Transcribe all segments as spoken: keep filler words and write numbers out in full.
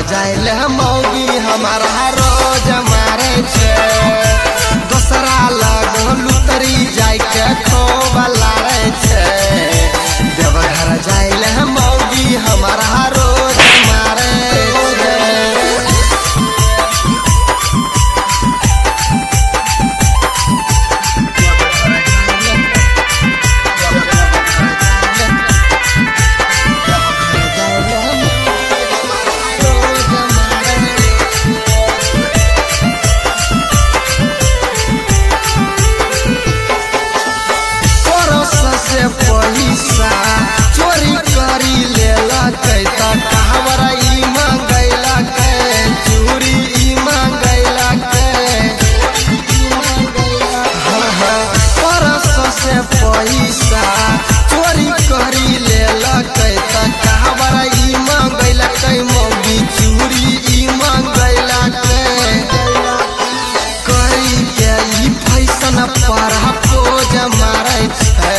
जाइले मौगी हमारा रोज मारे छे दोसरा लग लुतरी जाय के खूब लारे छे देवघर जाइले मौगी हमारा रोज मारे पैसा चोरी करी लेला कैता कहवरा ई मांगैला के चोरी ई मांगैला के हाँ हाँ परस से पैसा चोरी करी लेला कैता कहवरा ई मांगैला के मौगी चोरी ई मांगैला के करी के ई फैशन पर पोज मारै छै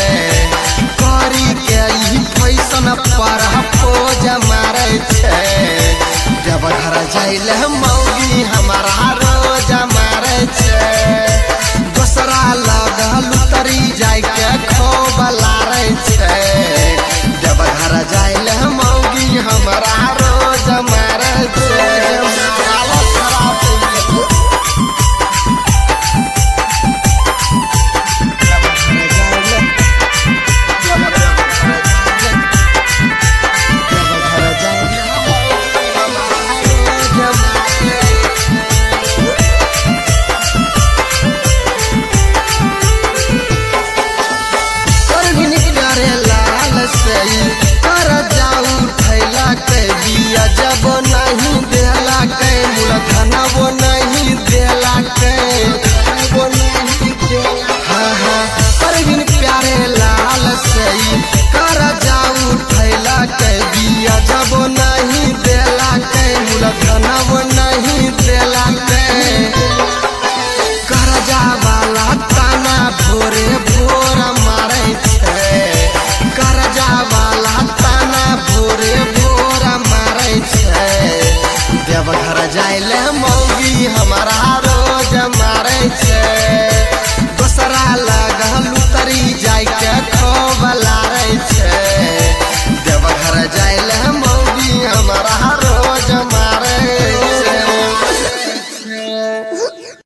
पर पोज मारे छे देवघर जाइले मौगी हमारा रोज मारे छे दोसरा लग लुतरी जाय के खूब लारे छे देवघर जाइले मौगी हमारा रोज मारे छे